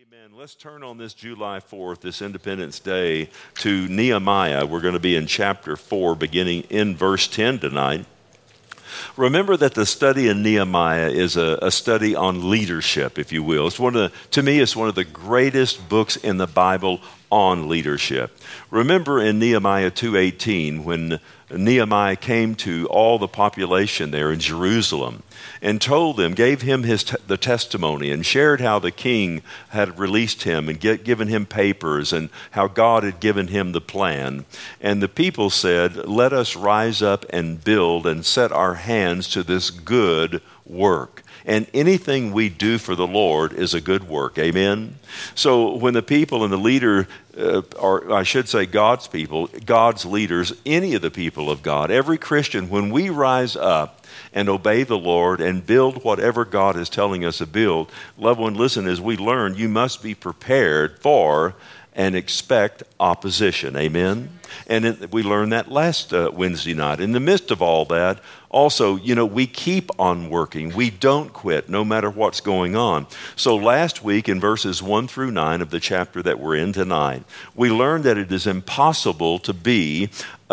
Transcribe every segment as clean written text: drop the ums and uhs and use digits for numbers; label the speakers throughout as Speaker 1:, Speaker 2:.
Speaker 1: Amen. Let's turn on this July 4th, this Independence Day, to Nehemiah. We're going to be in chapter 4, beginning in verse 10 tonight. Remember that the study in Nehemiah is a study on leadership, if you will. To me, it's one of the greatest books in the Bible on leadership. Remember in Nehemiah 2:18, when Nehemiah came to all the population there in Jerusalem and told them, gave him the testimony and shared how the king had released him and given him papers and how God had given him the plan. And the people said, "Let us rise up and build and set our hands to this good work." And anything we do for the Lord is a good work. Amen? So when the people and the leader, or I should say God's people, God's leaders, any of the people of God, every Christian, when we rise up and obey the Lord and build whatever God is telling us to build, loved one, listen, as we learn, you must be prepared for and expect opposition. Amen? And we learned that last Wednesday night. In the midst of all that, also, we keep on working. We don't quit no matter what's going on. So last week in verses 1 through 9 of the chapter that we're in tonight, we learned that it is impossible to be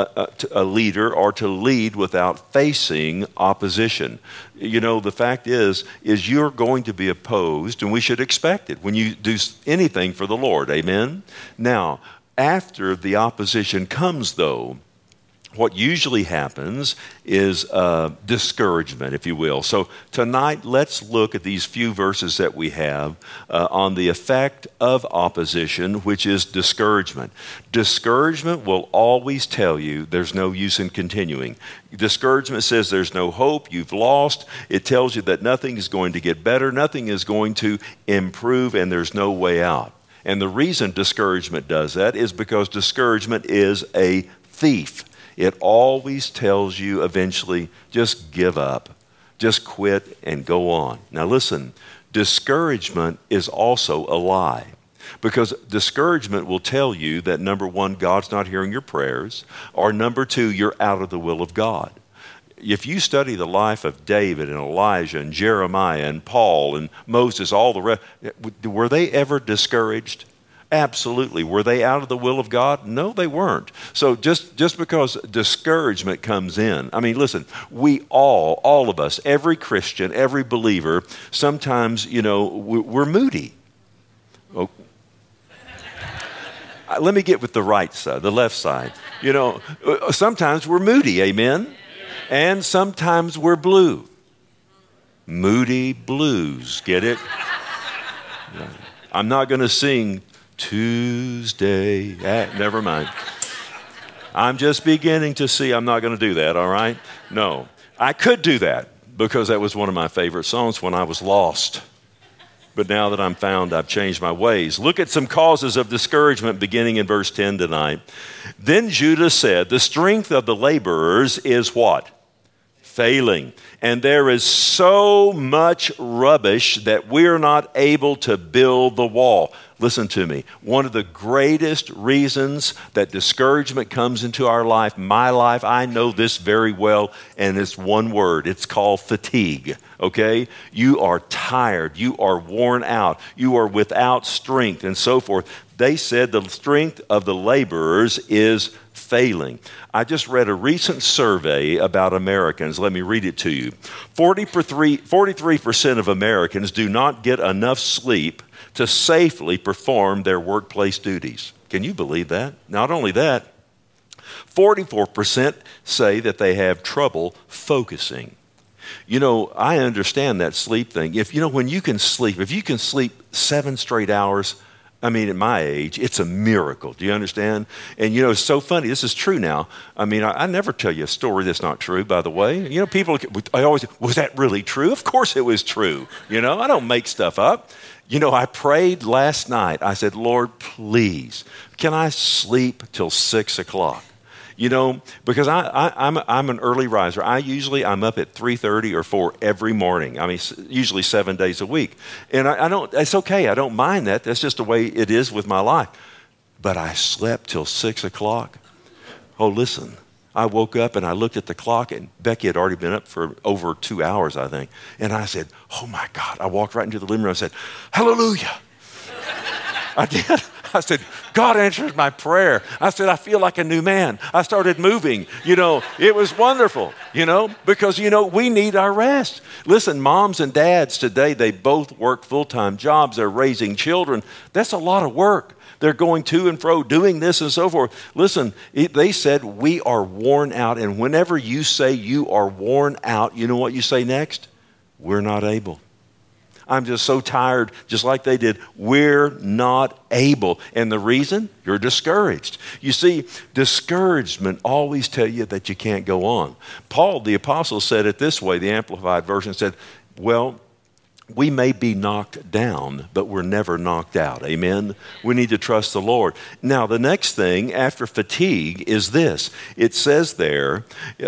Speaker 1: a leader or to lead without facing opposition. The fact is you're going to be opposed, and we should expect it when you do anything for the Lord. Amen? Now, after the opposition comes, though, what usually happens is discouragement, if you will. So tonight, let's look at these few verses that we have on the effect of opposition, which is discouragement. Discouragement will always tell you there's no use in continuing. Discouragement says there's no hope, you've lost. It tells you that nothing is going to get better, nothing is going to improve, and there's no way out. And the reason discouragement does that is because discouragement is a thief. It always tells you eventually, just give up, just quit and go on. Now listen, discouragement is also a lie, because discouragement will tell you that, number one, God's not hearing your prayers, or number two, you're out of the will of God. If you study the life of David and Elijah and Jeremiah and Paul and Moses, all the rest, were they ever discouraged? Absolutely. Were they out of the will of God? No, they weren't. So just because discouragement comes in, listen, we all of us, every Christian, every believer, sometimes, we're moody. Oh. Let me get with the right side, the left side. Sometimes we're moody, amen? And sometimes we're blue. Moody blues, get it? I'm not going to sing Tuesday. Never mind. I'm just beginning to see I'm not going to do that, all right? No. I could do that because that was one of my favorite songs when I was lost. But now that I'm found, I've changed my ways. Look at some causes of discouragement beginning in verse 10 tonight. Then Judah said, "The strength of the laborers is" what? Failing. And there is so much rubbish that we're not able to build the wall. Listen to me. One of the greatest reasons that discouragement comes into our life, my life, I know this very well, and it's one word. It's called fatigue, okay? You are tired. You are worn out. You are without strength and so forth. They said the strength of the laborers is failing. I just read a recent survey about Americans. Let me read it to you. 43% of Americans do not get enough sleep to safely perform their workplace duties. Can you believe that? Not only that, 44% say that they have trouble focusing. I understand that sleep thing. When you can sleep, if you can sleep 7 straight hours, at my age, it's a miracle. Do you understand? And, it's so funny. This is true now. I never tell you a story that's not true, by the way. I always, was that really true? Of course it was true. I don't make stuff up. I prayed last night. I said, "Lord, please, can I sleep till 6 o'clock? Because I'm an early riser. I'm up at 3:30 or 4 every morning. Usually 7 days a week. And I don't, it's okay. I don't mind that. That's just the way it is with my life. But I slept till 6 o'clock. Oh, listen, I woke up and I looked at the clock, and Becky had already been up for over 2 hours, I think. And I said, "Oh my God." I walked right into the living room and said, "Hallelujah." I did. I said, God answered my prayer. I said, I feel like a new man. I started moving. It was wonderful, because, we need our rest. Listen, moms and dads today, they both work full-time jobs. They're raising children. That's a lot of work. They're going to and fro, doing this and so forth. Listen, they said, we are worn out. And whenever you say you are worn out, you know what you say next? We're not able. I'm just so tired, just like they did. We're not able. And the reason? You're discouraged. You see, discouragement always tell you that you can't go on. Paul, the apostle, said it this way. The Amplified Version said, well, we may be knocked down, but we're never knocked out. Amen? We need to trust the Lord. Now, the next thing after fatigue is this. It says there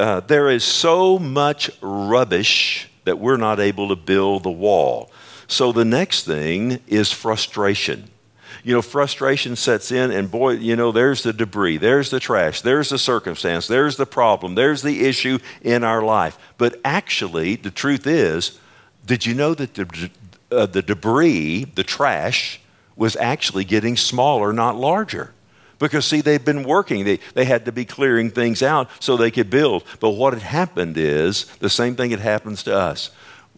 Speaker 1: is so much rubbish that we're not able to build the wall. So the next thing is frustration. Frustration sets in, and boy, there's the debris, there's the trash, there's the circumstance, there's the problem, there's the issue in our life. But actually, the truth is, did you know that the debris, the trash, was actually getting smaller, not larger? Because, see, they've been working. They had to be clearing things out so they could build. But what had happened is the same thing that happens to us.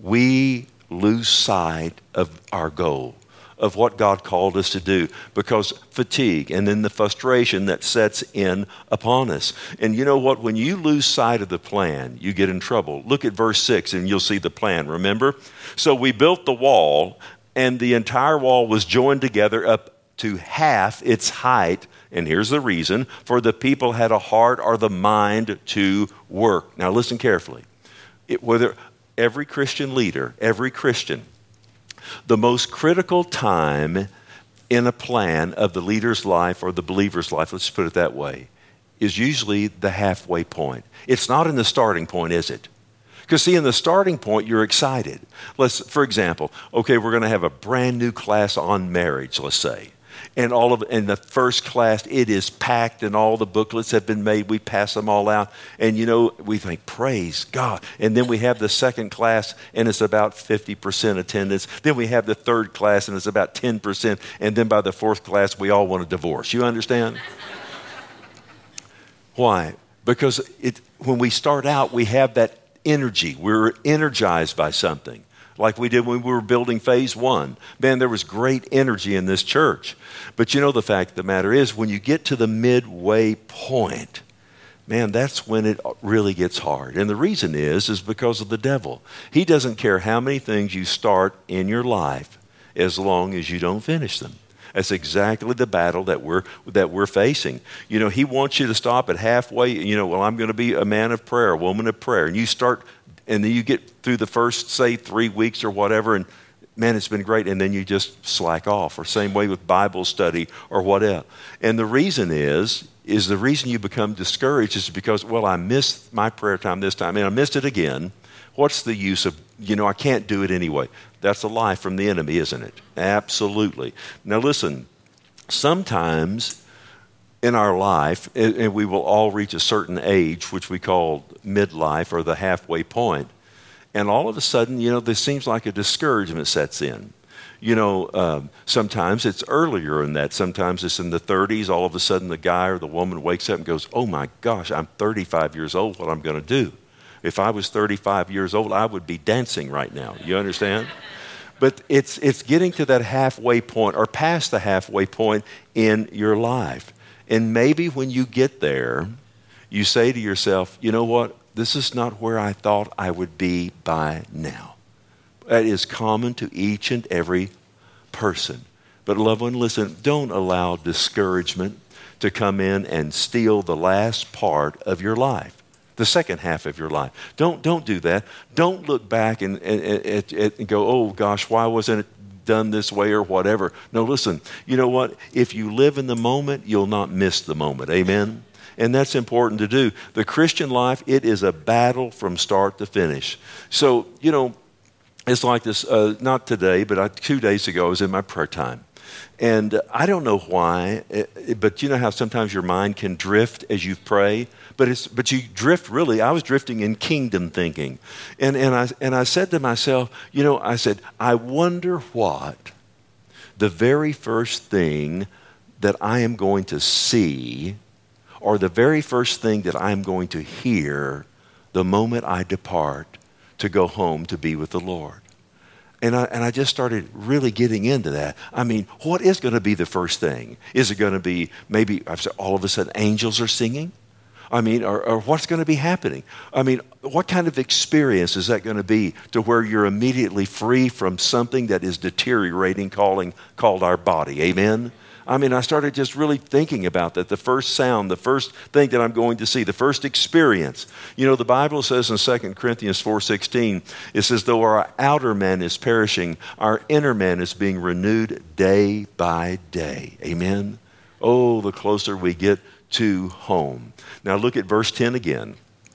Speaker 1: We lose sight of our goal, of what God called us to do, because fatigue and then the frustration that sets in upon us. And you know what? When you lose sight of the plan, you get in trouble. Look at verse 6 and you'll see the plan. Remember? So we built the wall, and the entire wall was joined together up to half its height. And here's the reason: for the people had a heart or the mind to work. Now listen carefully. Whether every Christian leader, every Christian, the most critical time in a plan of the leader's life or the believer's life, let's put it that way, is usually the halfway point. It's not in the starting point, is it? Because, see, in the starting point, you're excited. For example, okay, we're going to have a brand new class on marriage, let's say. And in the first class, it is packed and all the booklets have been made. We pass them all out. And, we think, praise God. And then we have the second class, and it's about 50% attendance. Then we have the third class, and it's about 10%. And then by the fourth class, we all want a divorce. You understand? Why? Because when we start out, we have that energy. We're energized by something. Like we did when we were building phase 1. Man, there was great energy in this church. But the fact of the matter is, when you get to the midway point, man, that's when it really gets hard. And the reason is because of the devil. He doesn't care how many things you start in your life as long as you don't finish them. That's exactly the battle that we're facing. He wants you to stop at halfway. Well, I'm going to be a man of prayer, a woman of prayer. And you start, and then you get through the first, say, 3 weeks or whatever, and man, it's been great. And then you just slack off. Or same way with Bible study or whatever. And the reason is the reason you become discouraged is because, well, I missed my prayer time this time, and I missed it again. What's the use of, I can't do it anyway. That's a lie from the enemy, isn't it? Absolutely. Now listen, sometimes in our life, and we will all reach a certain age, which we call midlife or the halfway point, and all of a sudden, there seems like a discouragement sets in. Sometimes it's earlier in that. Sometimes it's in the 30s. All of a sudden, the guy or the woman wakes up and goes, oh my gosh, I'm 35 years old. What I'm going to do? If I was 35 years old, I would be dancing right now. You understand? But it's getting to that halfway point or past the halfway point in your life. And maybe when you get there, you say to yourself, you know what? This is not where I thought I would be by now. That is common to each and every person. But loved one, listen, don't allow discouragement to come in and steal the last part of your life, the second half of your life. Don't do that. Don't look back and go, oh gosh, why wasn't it done this way or whatever? No, listen, you know what? If you live in the moment, you'll not miss the moment. Amen? And that's important to do. The Christian life, it is a battle from start to finish. So, it's like this, not today, but 2 days ago, I was in my prayer time. And I don't know why, but you know how sometimes your mind can drift as you pray? But you drift really. I was drifting in kingdom thinking. And I said to myself, I said, I wonder what the very first thing that I am going to see, or the very first thing that I'm going to hear the moment I depart to go home to be with the Lord. And I just started really getting into that. I mean, what is going to be the first thing? Is it going to be maybe all of a sudden angels are singing? I mean, or what's going to be happening? I mean, what kind of experience is that going to be to where you're immediately free from something that is deteriorating called our body? Amen? I mean, I started just really thinking about that. The first sound, the first thing that I'm going to see, the first experience. You know, the Bible says in 2 Corinthians 4:16, it says, though our outer man is perishing, our inner man is being renewed day by day. Amen? Oh, the closer we get to home. Now look at verse 10 again.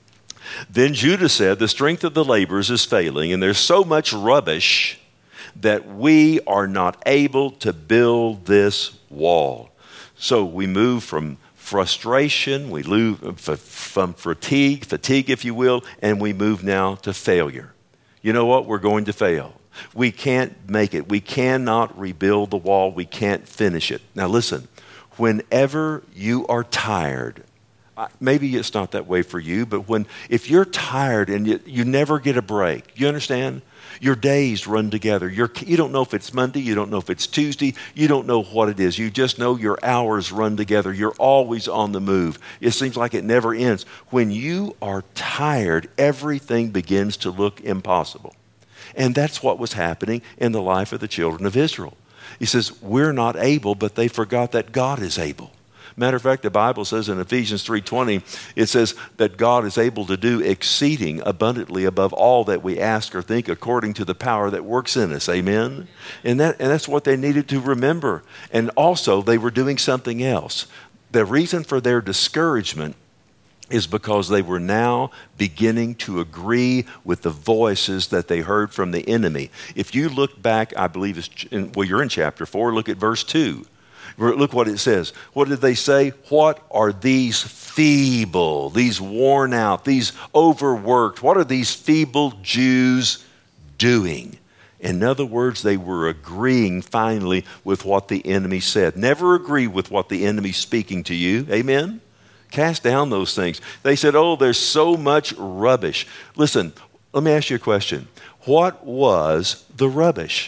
Speaker 1: Then Judah said, the strength of the laborers is failing, and there's so much rubbish that we are not able to build this wall. So we move from frustration, we move from fatigue, if you will, and we move now to failure. You know what? We're going to fail. We can't make it. We cannot rebuild the wall. We can't finish it. Now listen, whenever you are tired, maybe it's not that way for you, but if you're tired and you never get a break, you understand? Your days run together. You don't know if it's Monday. You don't know if it's Tuesday. You don't know what it is. You just know your hours run together. You're always on the move. It seems like it never ends. When you are tired, everything begins to look impossible. And that's what was happening in the life of the children of Israel. He says, we're not able, but they forgot that God is able. Matter of fact, the Bible says in Ephesians 3:20, it says that God is able to do exceeding abundantly above all that we ask or think according to the power that works in us. Amen? And that's what they needed to remember. And also, they were doing something else. The reason for their discouragement is because they were now beginning to agree with the voices that they heard from the enemy. If you look back, I believe you're in chapter 4, look at verse 2. Look what it says. What did they say? What are these feeble, these worn out, these overworked, what are these feeble Jews doing? In other words, they were agreeing finally with what the enemy said. Never agree with what the enemy's speaking to you. Amen? Cast down those things. They said, oh, there's so much rubbish. Listen, let me ask you a question. What was the rubbish?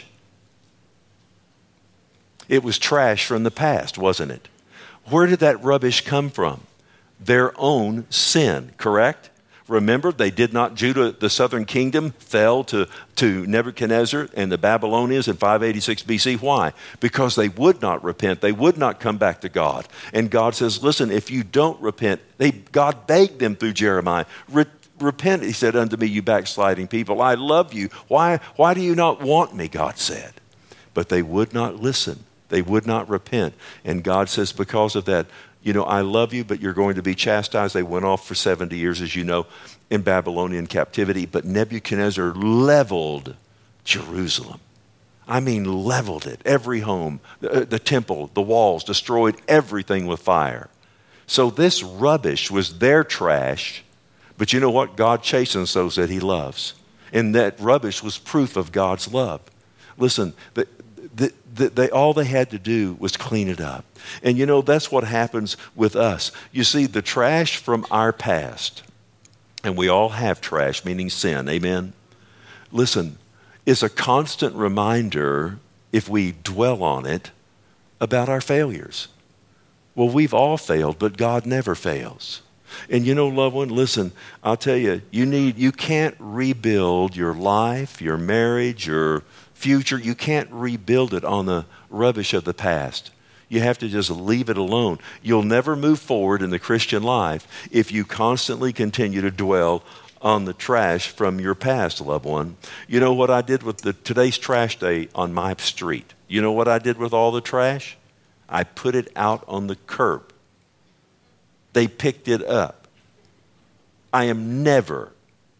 Speaker 1: It was trash from the past, wasn't it? Where did that rubbish come from? Their own sin, correct? Remember, Judah, the southern kingdom, fell to Nebuchadnezzar and the Babylonians in 586 BC. Why? Because they would not repent. They would not come back to God. And God says, listen, if you don't repent, God begged them through Jeremiah, repent, he said unto me, you backsliding people. I love you. Why do you not want me, God said. But they would not listen. They would not repent. And God says, because of that, I love you, but you're going to be chastised. They went off for 70 years, as you know, in Babylonian captivity. But Nebuchadnezzar leveled Jerusalem. I mean, leveled it. Every home, the temple, the walls, destroyed everything with fire. So this rubbish was their trash. But you know what? God chastens those that he loves. And that rubbish was proof of God's love. Listen, all they had to do was clean it up. And that's what happens with us. You see, the trash from our past, and we all have trash, meaning sin, amen? Listen, is a constant reminder, if we dwell on it, about our failures. Well, we've all failed, but God never fails. And loved one, listen, I'll tell you, you can't rebuild your life, your marriage, your future. You can't rebuild it on the rubbish of the past. You have to just leave it alone. You'll never move forward in the Christian life if you constantly continue to dwell on the trash from your past, loved one. You know what I did with today's trash day on my street? You know what I did with all the trash? I put it out on the curb. They picked it up. I am never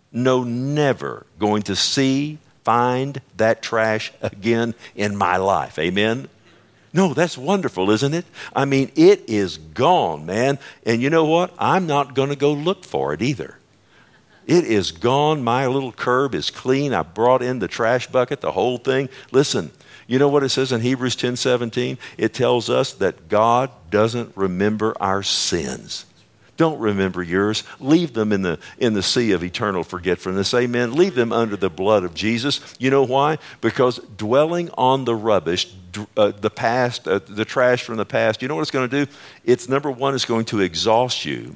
Speaker 1: going to find that trash again in my life. Amen? No, that's wonderful, isn't it? I mean, it is gone, man. And you know what? I'm not going to go look for it either. It is gone. My little curb is clean. I brought in the trash bucket, the whole thing. Listen, you know what it says in Hebrews 10:17? It tells us that God doesn't remember our sins. Don't remember yours. Leave them in the sea of eternal forgetfulness. Amen. Leave them under the blood of Jesus. You know why? Because dwelling on the rubbish, the past, the trash from the past, you know what it's going to do? It's, number one, it's going to exhaust you.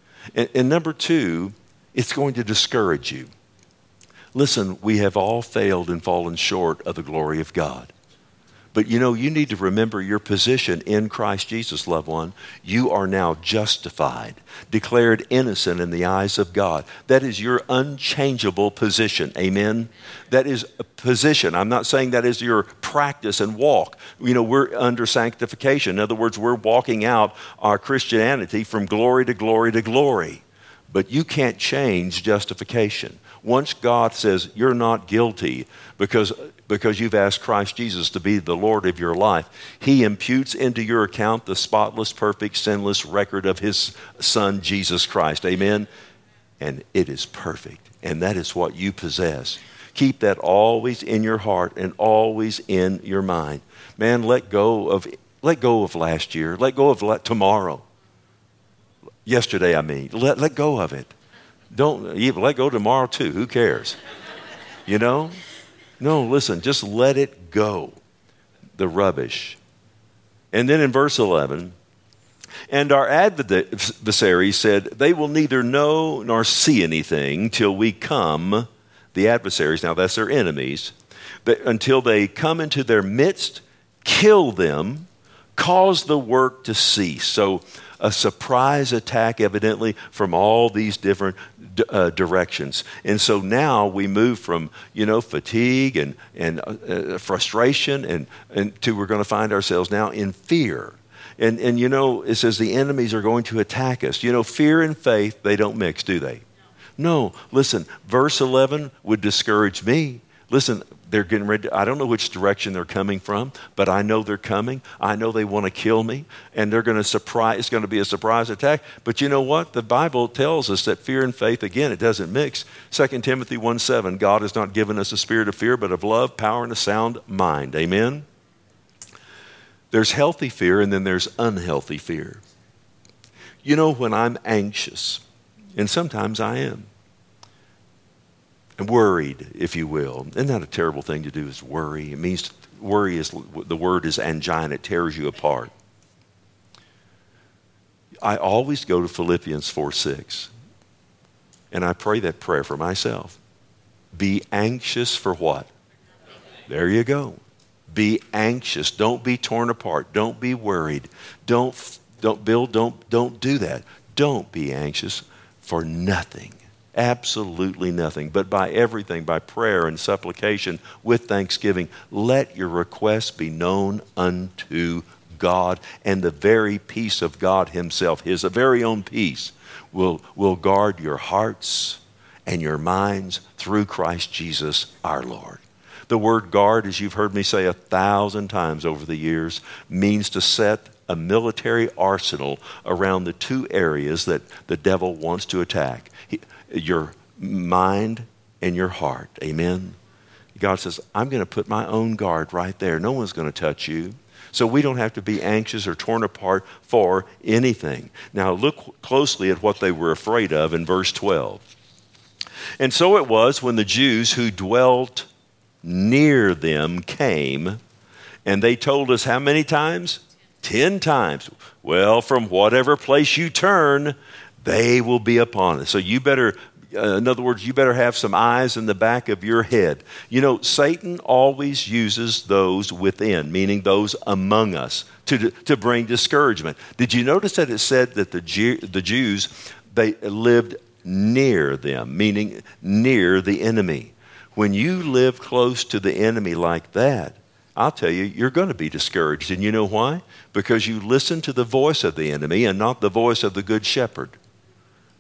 Speaker 1: And number two, it's going to discourage you. Listen, we have all failed and fallen short of the glory of God. But you know, you need to remember your position in Christ Jesus, loved one. You are now justified, declared innocent in the eyes of God. That is your unchangeable position. Amen? That is a position. I'm not saying that is your practice and walk. You know, we're under sanctification. In other words, we're walking out our Christianity from glory to glory to glory. But you can't change justification. Once God says you're not guilty because you've asked Christ Jesus to be the Lord of your life, He imputes into your account the spotless, perfect, sinless record of His Son, Jesus Christ. Amen? And it is perfect. And that is what you possess. Keep that always in your heart and always in your mind. Man, let go of last year. Let go of tomorrow. Yesterday, I mean. Let go of it. Don't even let go tomorrow too. Who cares? You know? No, listen, just let it go. The rubbish. And then in verse 11, and our adversary said, they will neither know nor see anything till we come, the adversaries, now that's their enemies, until they come into their midst, kill them, cause the work to cease. So a surprise attack, evidently, from all these different directions. And so now we move from, fatigue and frustration and to we're going to find ourselves now in fear. And it says the enemies are going to attack us. Fear and faith, they don't mix, do they? No. Listen, verse 11 would discourage me. Listen, they're getting ready. I don't know which direction they're coming from, but I know they're coming. I know they want to kill me, and they're going to surprise. It's going to be a surprise attack. But you know what? The Bible tells us that fear and faith, again, it doesn't mix. 2 Timothy 1:7, God has not given us a spirit of fear, but of love, power, and a sound mind. Amen? There's healthy fear, and then there's unhealthy fear. When I'm anxious, and sometimes I am, and worried, if you will. Isn't that a terrible thing to do, is worry? It means, worry is, the word is angina. It tears you apart. I always go to Philippians 4:6. And I pray that prayer for myself. Be anxious for what? There you go. Be anxious. Don't be torn apart. Don't be worried. Don't do that. Don't be anxious for nothing. Absolutely nothing, but by everything, by prayer and supplication with thanksgiving, let your requests be known unto God, and the very peace of God Himself, His very own peace, will guard your hearts and your minds through Christ Jesus our Lord. The word guard, as you've heard me say 1,000 times over the years, means to set a military arsenal around the two areas that the devil wants to attack. Your mind and your heart. Amen? God says, I'm going to put my own guard right there. No one's going to touch you. So we don't have to be anxious or torn apart for anything. Now look closely at what they were afraid of in verse 12. And so it was when the Jews who dwelt near them came, and they told us how many times? 10 times. Well, from whatever place you turn, they will be upon us. So you better, in other words, you better have some eyes in the back of your head. Satan always uses those within, meaning those among us, to bring discouragement. Did you notice that it said that the Jews, they lived near them, meaning near the enemy? When you live close to the enemy like that, I'll tell you, you're going to be discouraged. And you know why? Because you listen to the voice of the enemy and not the voice of the good shepherd.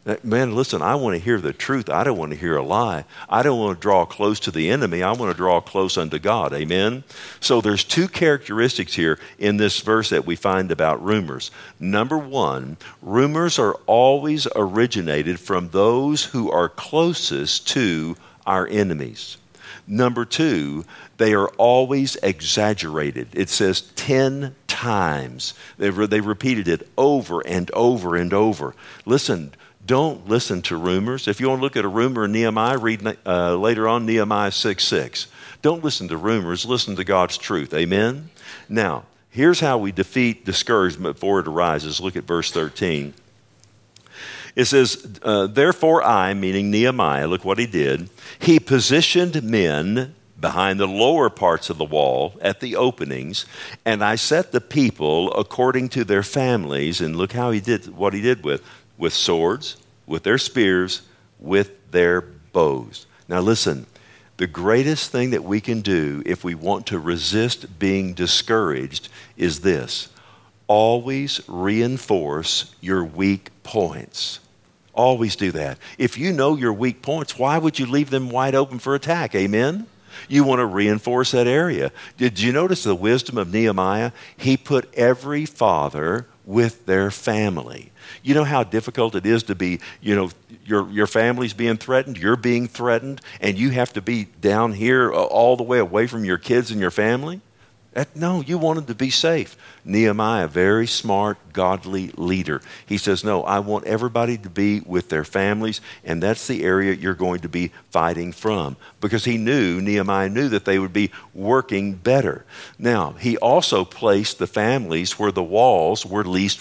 Speaker 1: Man, listen, I want to hear the truth. I don't want to hear a lie. I don't want to draw close to the enemy. I want to draw close unto God. Amen? So there's two characteristics here in this verse that we find about rumors. Number one, rumors are always originated from those who are closest to our enemies. Number two, they are always exaggerated. It says 10 times. They repeated it over and over and over. Listen, don't listen to rumors. If you want to look at a rumor in Nehemiah, read later on Nehemiah 6:6. Don't listen to rumors. Listen to God's truth. Amen? Now, here's how we defeat discouragement before it arises. Look at verse 13. It says, therefore I, meaning Nehemiah, look what he did. He positioned men behind the lower parts of the wall at the openings, and I set the people according to their families. And look how he did what he did with swords, with their spears, with their bows. Now listen, the greatest thing that we can do if we want to resist being discouraged is this: always reinforce your weak points. Always do that. If you know your weak points, why would you leave them wide open for attack? Amen? You want to reinforce that area. Did you notice the wisdom of Nehemiah? He put every father with their family. You know how difficult it is to be, your family's being threatened, you're being threatened, and you have to be down here all the way away from your kids and your family? No, you want them to be safe. Nehemiah, very smart, godly leader. He says, no, I want everybody to be with their families, and that's the area you're going to be fighting from. Because Nehemiah knew that they would be working better. Now, he also placed the families where the walls were least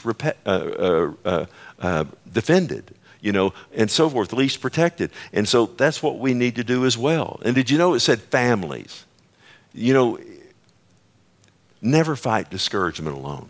Speaker 1: defended, and so forth, least protected. And so that's what we need to do as well. And did you know it said families? Never fight discouragement alone.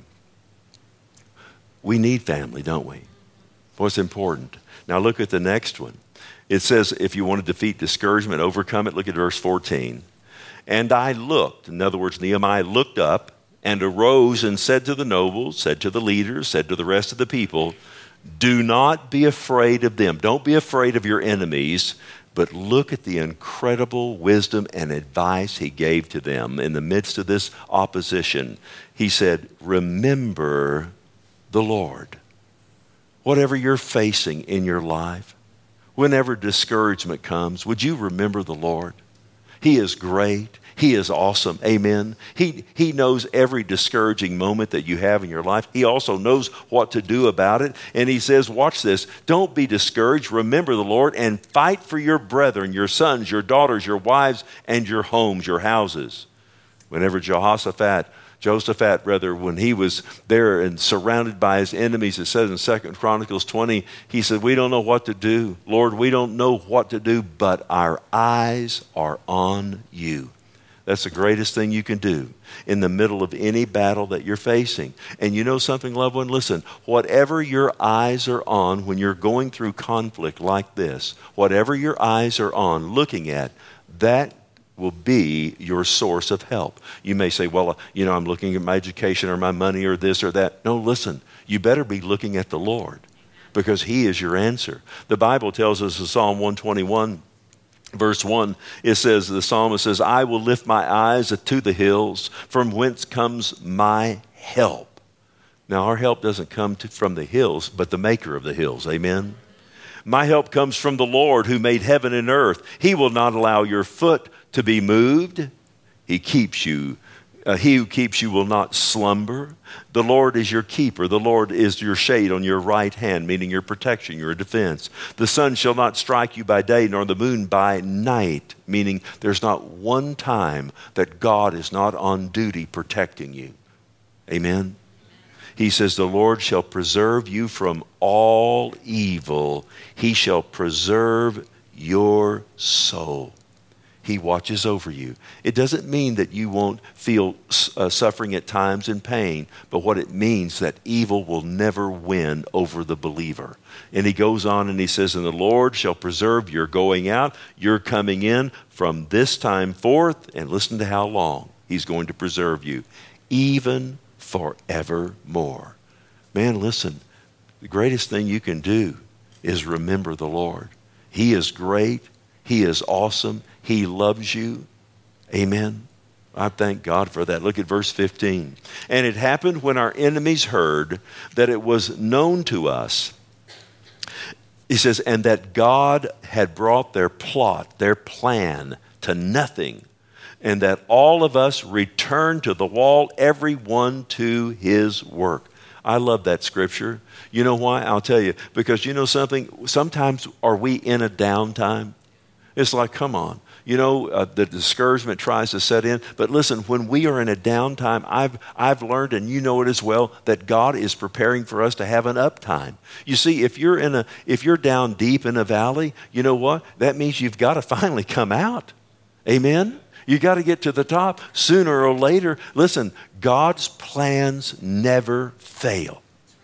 Speaker 1: We need family, don't we? What's important? Now look at the next one. It says, if you want to defeat discouragement, overcome it, look at verse 14. And I looked, in other words, Nehemiah looked up and arose and said to the nobles, said to the leaders, said to the rest of the people, do not be afraid of them. Don't be afraid of your enemies. But look at the incredible wisdom and advice he gave to them in the midst of this opposition. He said, remember the Lord. Whatever you're facing in your life, whenever discouragement comes, would you remember the Lord? He is great. He is awesome. Amen. He knows every discouraging moment that you have in your life. He also knows what to do about it. And he says, watch this. Don't be discouraged. Remember the Lord and fight for your brethren, your sons, your daughters, your wives, and your homes, your houses. Whenever Jehoshaphat, when he was there and surrounded by his enemies, it says in 2 Chronicles 20, he said, we don't know what to do. Lord, we don't know what to do, but our eyes are on you. That's the greatest thing you can do in the middle of any battle that you're facing. And you know something, loved one? Listen, whatever your eyes are on when you're going through conflict like this, whatever your eyes are on looking at, that will be your source of help. You may say, well, I'm looking at my education or my money or this or that. No, listen, you better be looking at the Lord because he is your answer. The Bible tells us in Psalm 121, Verse 1, it says, the psalmist says, I will lift my eyes to the hills, from whence comes my help. Now, our help doesn't come from the hills, but the maker of the hills. Amen? My help comes from the Lord who made heaven and earth. He will not allow your foot to be moved. He keeps you. He who keeps you will not slumber. The Lord is your keeper. The Lord is your shade on your right hand, meaning your protection, your defense. The sun shall not strike you by day, nor the moon by night, meaning there's not one time that God is not on duty protecting you. Amen? He says, the Lord shall preserve you from all evil. He shall preserve your soul. He watches over you. It doesn't mean that you won't feel suffering at times and pain, but what it means that evil will never win over the believer. And he goes on and he says, and the Lord shall preserve your going out, your coming in from this time forth, and listen to how long he's going to preserve you, even forevermore. Man, listen, the greatest thing you can do is remember the Lord. He is great. He is awesome. He loves you. Amen. I thank God for that. Look at verse 15. And it happened when our enemies heard that it was known to us. He says, and that God had brought their plot, their plan to nothing, and that all of us returned to the wall, every one to his work. I love that scripture. You know why? I'll tell you. Because you know something? Sometimes are we in a downtime? It's like, come on. You know, the discouragement tries to set in. But listen, when we are in a downtime, I've learned, and you know it as well, that God is preparing for us to have an uptime. You see, if you're down deep in a valley, you know what? That means you've got to finally come out. Amen? You got to get to the top sooner or later. Listen, God's plans never fail.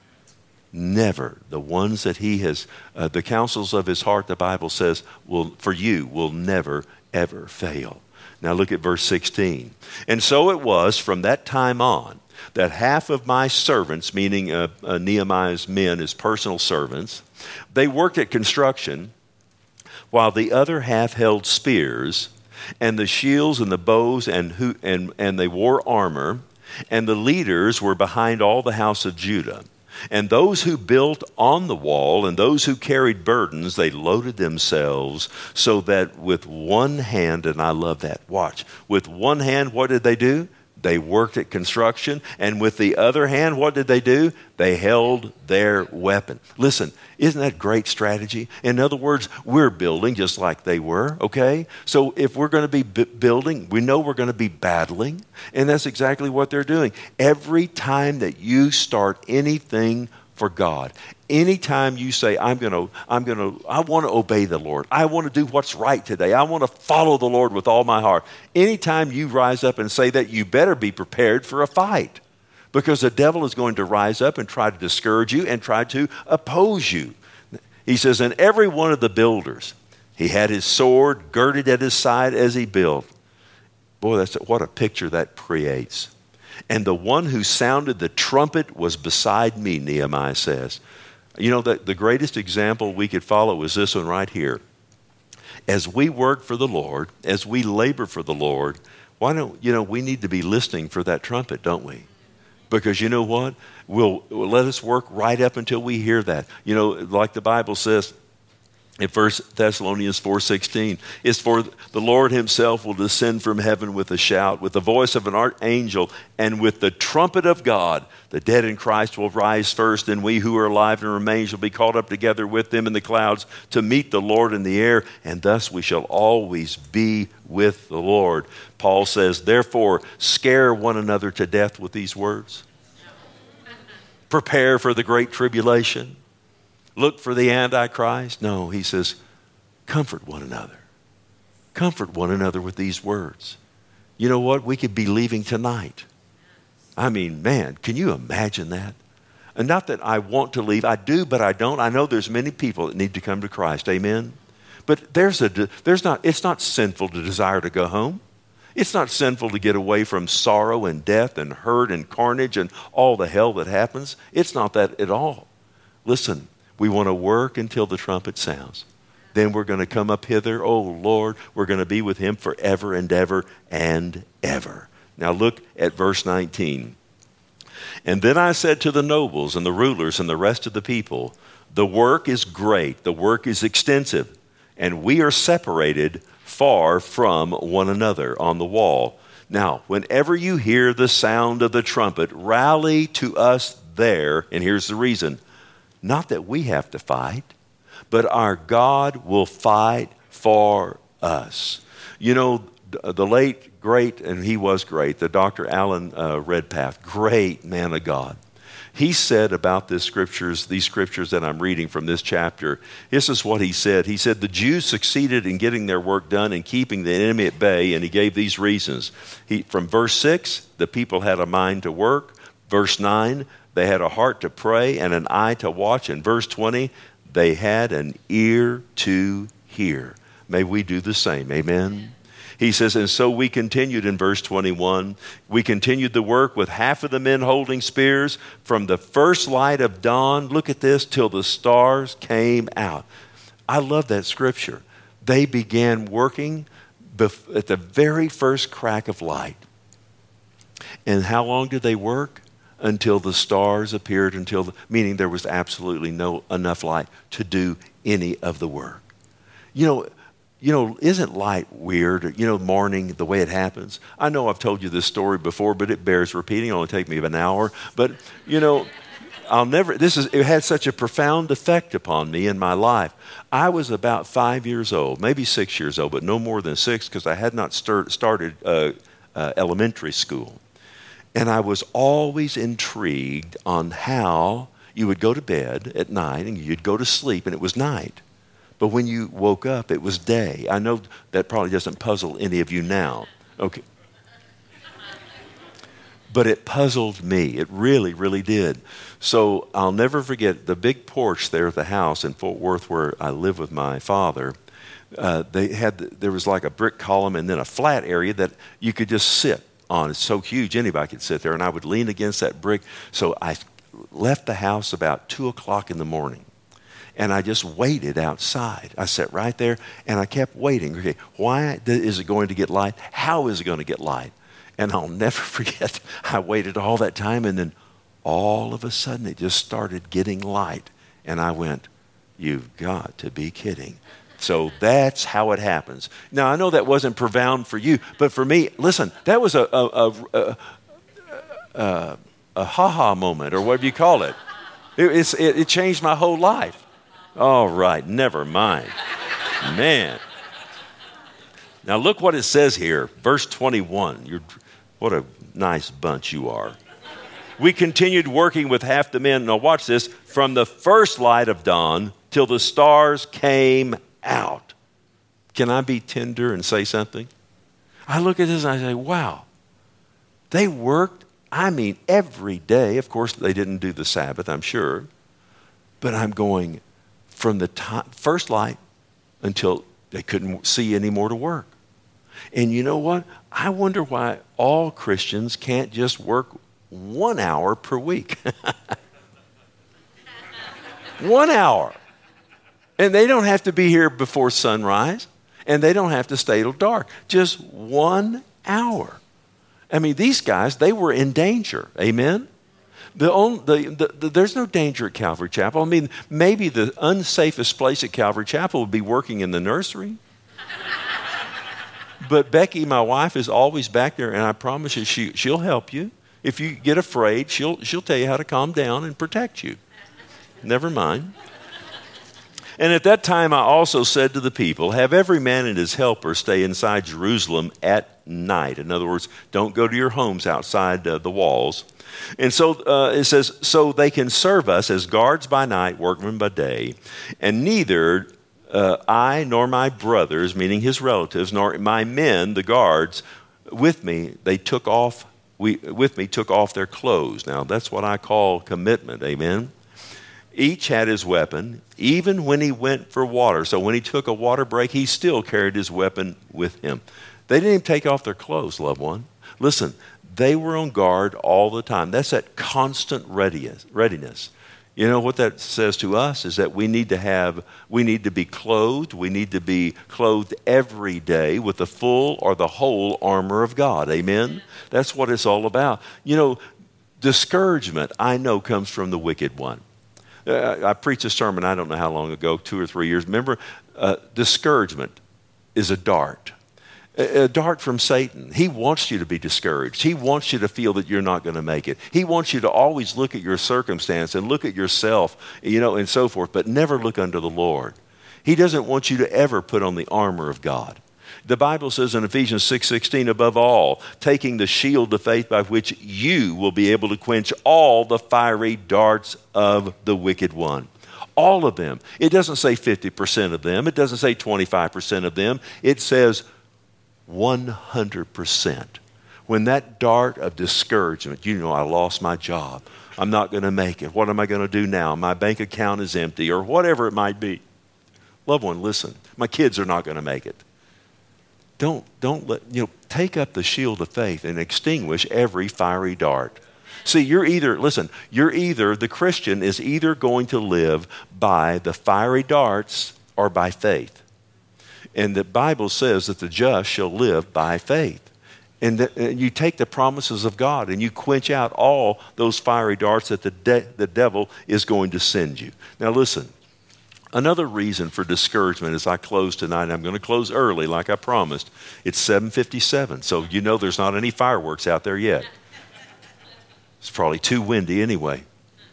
Speaker 1: Never. The ones that he has, the counsels of his heart, the Bible says, will never, ever fail. Now look at verse 16. And so it was from that time on that half of my servants, meaning Nehemiah's men, his personal servants, they worked at construction, while the other half held spears, and the shields and the bows, and they wore armor, and the leaders were behind all the house of Judah. And those who built on the wall and those who carried burdens, they loaded themselves so that with one hand, and I love that, watch, with one hand, what did they do? They worked at construction. And with the other hand, what did they do? They held their weapon. Listen, isn't that great strategy? In other words, we're building just like they were, okay? So if we're going to be building, we know we're going to be battling. And that's exactly what they're doing. Every time that you start anything for God, anytime you say, I want to obey the Lord. I want to do what's right today. I want to follow the Lord with all my heart. Anytime you rise up and say that, you better be prepared for a fight, because the devil is going to rise up and try to discourage you and try to oppose you. He says, and every one of the builders, he had his sword girded at his side as he built. Boy, what a picture that creates. And the one who sounded the trumpet was beside me, Nehemiah says. You know, the greatest example we could follow is this one right here. As we work for the Lord, as we labor for the Lord, we need to be listening for that trumpet, don't we? Because you know what? We'll let us work right up until we hear that. You know, like the Bible says in 1 Thessalonians 4:16, it's for the Lord himself will descend from heaven with a shout, with the voice of an archangel, and with the trumpet of God. The dead in Christ will rise first, and we who are alive and remain shall be caught up together with them in the clouds to meet the Lord in the air, and thus we shall always be with the Lord. Paul says, therefore, scare one another to death with these words. Prepare for the great tribulation. Look for the Antichrist. No, he says, comfort one another. Comfort one another with these words. You know what? We could be leaving tonight. I mean, man, can you imagine that? And not that I want to leave. I do, but I don't. I know there's many people that need to come to Christ. Amen? But it's not sinful to desire to go home. It's not sinful to get away from sorrow and death and hurt and carnage and all the hell that happens. It's not that at all. Listen, we want to work until the trumpet sounds. Then we're going to come up hither. Oh, Lord, we're going to be with him forever and ever and ever. Now look at verse 19. And then I said to the nobles and the rulers and the rest of the people, the work is great, the work is extensive, and we are separated far from one another on the wall. Now, whenever you hear the sound of the trumpet, rally to us there. And here's the reason. Not that we have to fight, but our God will fight for us. You know, the late, great, and he was great, the Dr. Alan Redpath, great man of God. He said about these scriptures that I'm reading from this chapter, this is what he said. He said, the Jews succeeded in getting their work done and keeping the enemy at bay, and he gave these reasons. From verse 6, the people had a mind to work. Verse 9, they had a heart to pray and an eye to watch. And verse 20, they had an ear to hear. May we do the same. Amen. He says, and so we continued in verse 21. We continued the work with half of the men holding spears from the first light of dawn, look at this, till the stars came out. I love that scripture. They began working at the very first crack of light. And how long did they work? Until the stars appeared, meaning there was absolutely no enough light to do any of the work. You know, isn't light weird? Morning, the way it happens. I know I've told you this story before, but it bears repeating. It'll only take me an hour. But, it had such a profound effect upon me in my life. I was about 5 years old, maybe 6 years old, but no more than 6 because I had not started elementary school. And I was always intrigued on how you would go to bed at night and you'd go to sleep and it was night. But when you woke up, it was day. I know that probably doesn't puzzle any of you now. Okay. But it puzzled me. It really, really did. So I'll never forget the big porch there at the house in Fort Worth where I live with my father. There was like a brick column and then a flat area that you could just sit on. It's so huge, anybody could sit there. And I would lean against that brick. So I left the house about 2 o'clock in the morning. And I just waited outside. I sat right there and I kept waiting. Okay, why is it going to get light? How is it going to get light? And I'll never forget, I waited all that time and then all of a sudden it just started getting light. And I went, you've got to be kidding. So that's how it happens. Now, I know that wasn't profound for you, but for me, listen, that was a ha-ha moment, or whatever you call it. It changed my whole life. All right, never mind. Man. Now, look what it says here, verse 21. What a nice bunch you are. We continued working with half the men. Now, watch this. From the first light of dawn till the stars came out. Can I be tender and say something? I look at this and I say, wow, they worked, every day. Of course, they didn't do the Sabbath, I'm sure. But I'm going from the first light until they couldn't see any more to work. And you know what? I wonder why all Christians can't just work 1 hour per week. 1 hour. And they don't have to be here before sunrise, and they don't have to stay till dark. Just 1 hour. These guys, they were in danger. Amen? There's no danger at Calvary Chapel. Maybe the unsafest place at Calvary Chapel would be working in the nursery. But Becky, my wife, is always back there, and I promise you, she'll help you. If you get afraid, she'll tell you how to calm down and protect you. Never mind. And at that time I also said to the people, have every man and his helper stay inside Jerusalem at night. In other words, don't go to your homes outside the walls. And so it says, so they can serve us as guards by night, workmen by day. And neither I nor my brothers, meaning his relatives, nor my men, the guards, with me took off their clothes. Now, that's what I call commitment, amen? Each had his weapon, even when he went for water. So when he took a water break, he still carried his weapon with him. They didn't even take off their clothes, loved one. Listen, they were on guard all the time. That's that constant readiness. You know what that says to us is that we need to be clothed. We need to be clothed every day with the full or the whole armor of God. Amen? That's what it's all about. Discouragement, I know, comes from the wicked one. I preached a sermon, I don't know how long ago, 2 or 3 years. Remember, discouragement is a dart from Satan. He wants you to be discouraged. He wants you to feel that you're not going to make it. He wants you to always look at your circumstance and look at yourself, and so forth, but never look unto the Lord. He doesn't want you to ever put on the armor of God. The Bible says in Ephesians 6:16, above all, taking the shield of faith by which you will be able to quench all the fiery darts of the wicked one. All of them. It doesn't say 50% of them. It doesn't say 25% of them. It says 100%. When that dart of discouragement, I lost my job. I'm not going to make it. What am I going to do now? My bank account is empty, or whatever it might be. Loved one, listen. My kids are not going to make it. don't let, take up the shield of faith and extinguish every fiery dart. See, the Christian is either going to live by the fiery darts or by faith. And the Bible says that the just shall live by faith. And you take the promises of God and you quench out all those fiery darts that the devil is going to send you. Now listen, another reason for discouragement as I close tonight, I'm going to close early like I promised. It's 7:57, so there's not any fireworks out there yet. It's probably too windy anyway.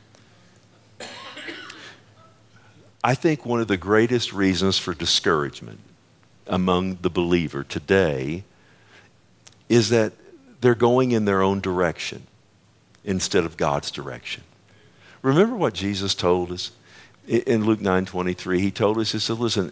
Speaker 1: I think one of the greatest reasons for discouragement among the believer today is that they're going in their own direction instead of God's direction. Remember what Jesus told us in Luke 9:23? He told us, he said, listen,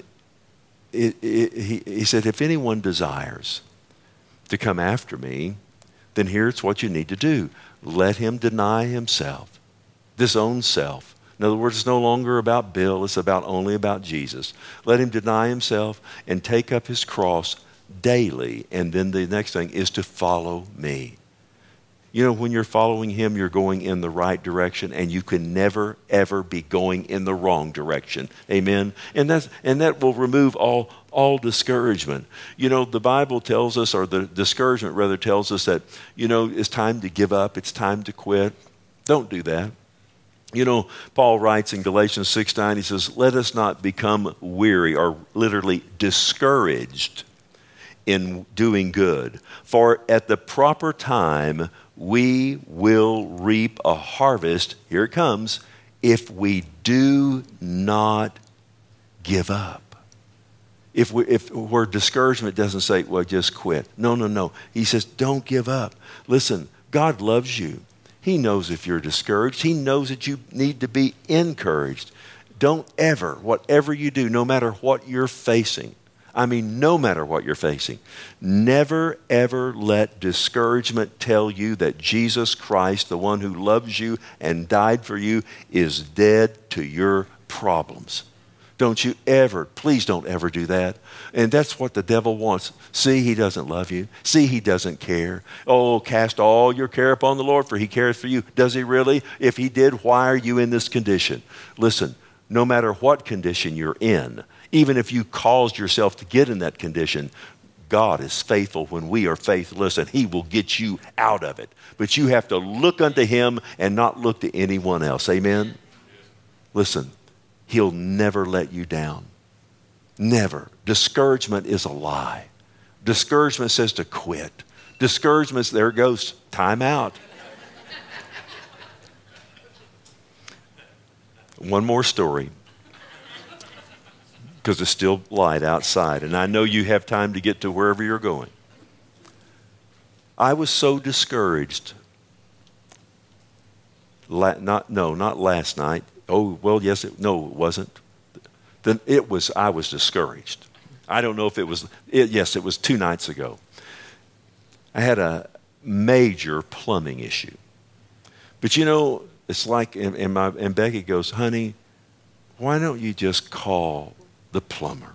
Speaker 1: he said, if anyone desires to come after me, then here's what you need to do. Let him deny himself, disown self. In other words, it's no longer about Bill, it's only about Jesus. Let him deny himself and take up his cross daily. And then the next thing is to follow me. When you're following him, you're going in the right direction, and you can never, ever be going in the wrong direction. Amen? And that will remove all discouragement. The Bible tells us, or the discouragement rather tells us that, it's time to give up, it's time to quit. Don't do that. Paul writes in Galatians 6:9, he says, let us not become weary or literally discouraged in doing good. For at the proper time, we will reap a harvest, here it comes, if we do not give up. Where discouragement doesn't say, well, just quit. No. He says, don't give up. Listen, God loves you. He knows if you're discouraged. He knows that you need to be encouraged. Don't ever, whatever you do, no matter what you're facing, no matter what you're facing, never ever let discouragement tell you that Jesus Christ, the one who loves you and died for you, is dead to your problems. Please don't ever do that. And that's what the devil wants. See, he doesn't love you. See, he doesn't care. Oh, cast all your care upon the Lord, for he cares for you. Does he really? If he did, why are you in this condition? Listen, no matter what condition you're in, even if you caused yourself to get in that condition, God is faithful when we are faithless, and he will get you out of it. But you have to look unto him and not look to anyone else. Amen? Listen, he'll never let you down. Never. Discouragement is a lie. Discouragement says to quit. Discouragement, there it goes, time out. One more story, because it's still light outside, and I know you have time to get to wherever you're going. I was so discouraged. Not last night. Oh, well, yes. It wasn't. I was discouraged. I don't know if it was. Yes, it was 2 nights ago. I had a major plumbing issue. But it's like, and Becky goes, honey, why don't you just call the plumber?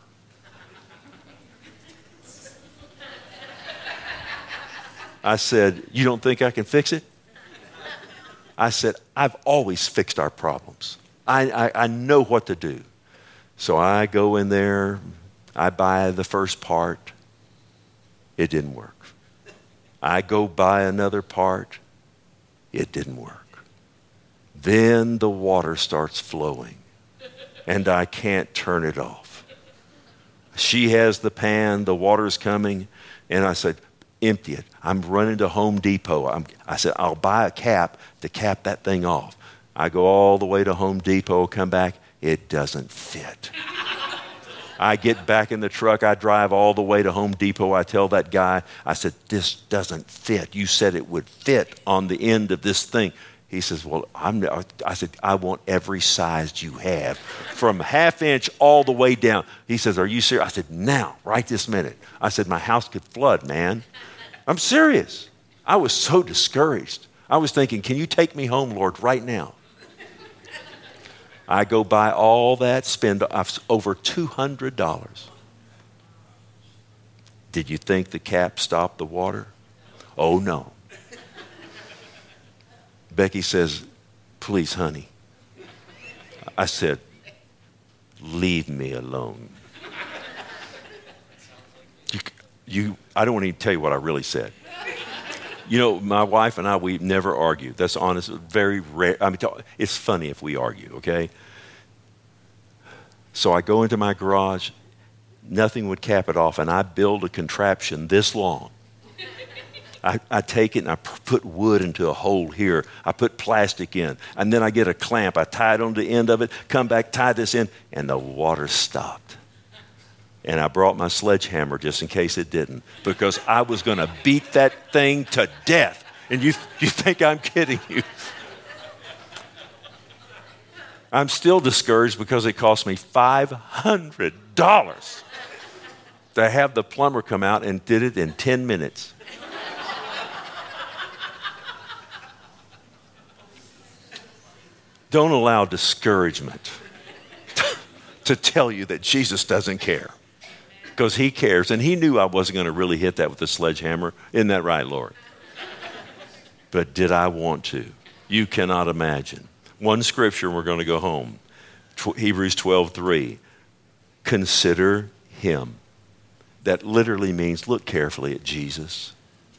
Speaker 1: I said, you don't think I can fix it? I said, I've always fixed our problems. I know what to do. So I go in there, I buy the first part. It didn't work. I go buy another part. It didn't work. Then the water starts flowing, and I can't turn it off. She has the pan, the water's coming, and I said, empty it. I'm running to Home Depot. I said, I'll buy a cap to cap that thing off. I go all the way to Home Depot, come back, it doesn't fit. I get back in the truck, I drive all the way to Home Depot. I tell that guy, I said, this doesn't fit. You said it would fit on the end of this thing. He says, well, I said, I want every size you have, from 1/2 inch all the way down. He says, are you serious? I said, now, right this minute. I said, my house could flood, man. I'm serious. I was so discouraged. I was thinking, can you take me home, Lord, right now? I go buy all that, spend over $200. Did you think the cap stopped the water? Oh, no. Becky says, please, honey. I said, leave me alone. I don't want to tell you what I really said. You know, my wife and I, we never argue. That's honest, very rare. I mean, it's funny if we argue, okay? So I go into my garage, nothing would cap it off, and I build a contraption this long. I take it and I put wood into a hole here. I put plastic in, and then I get a clamp. I tie it on the end of it, come back, tie this in, and the water stopped. And I brought my sledgehammer just in case it didn't, because I was going to beat that thing to death. And you think I'm kidding you? I'm still discouraged because it cost me $500 to have the plumber come out and did it in 10 minutes. Don't allow discouragement to tell you that Jesus doesn't care. Because he cares, and he knew I wasn't going to really hit that with a sledgehammer. Isn't that right, Lord? But did I want to? You cannot imagine. One scripture, and we're going to go home. Hebrews 12:3. Consider him. That literally means look carefully at Jesus.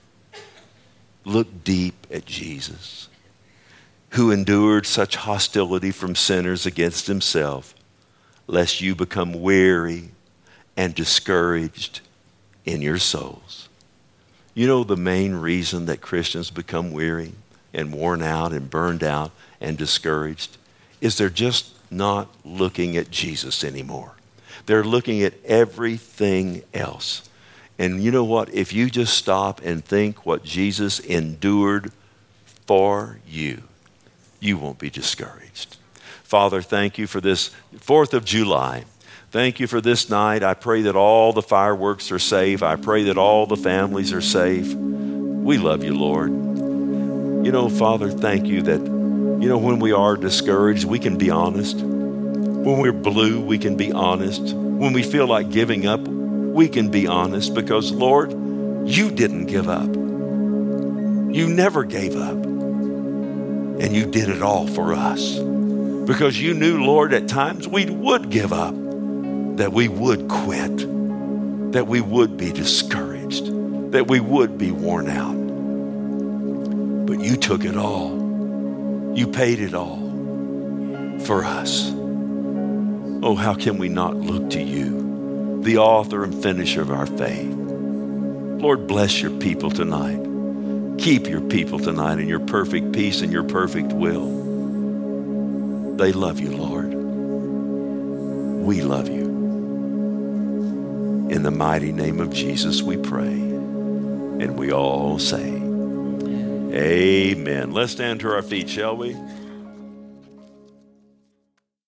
Speaker 1: Look deep at Jesus, who endured such hostility from sinners against himself, lest you become weary and discouraged in your souls. You know the main reason that Christians become weary and worn out and burned out and discouraged is they're just not looking at Jesus anymore. They're looking at everything else. And you know what? If you just stop and think what Jesus endured for you, you won't be discouraged. Father, thank you for this 4th of July. Thank you for this night. I pray that all the fireworks are safe. I pray that all the families are safe. We love you, Lord. You know, Father, thank you that, you know, when we are discouraged, we can be honest. When we're blue, we can be honest. When we feel like giving up, we can be honest because, Lord, you didn't give up. You never gave up. And you did it all for us. Because you knew, Lord, at times we would give up. That we would quit, that we would be discouraged, that we would be worn out. But you took it all. You paid it all for us. Oh, how can we not look to you, the author and finisher of our faith? Lord, bless your people tonight. Keep your people tonight in your perfect peace and your perfect will. They love you, Lord. We love you. In the mighty name of Jesus we pray. And we all say, amen. Let's stand to our feet, shall we?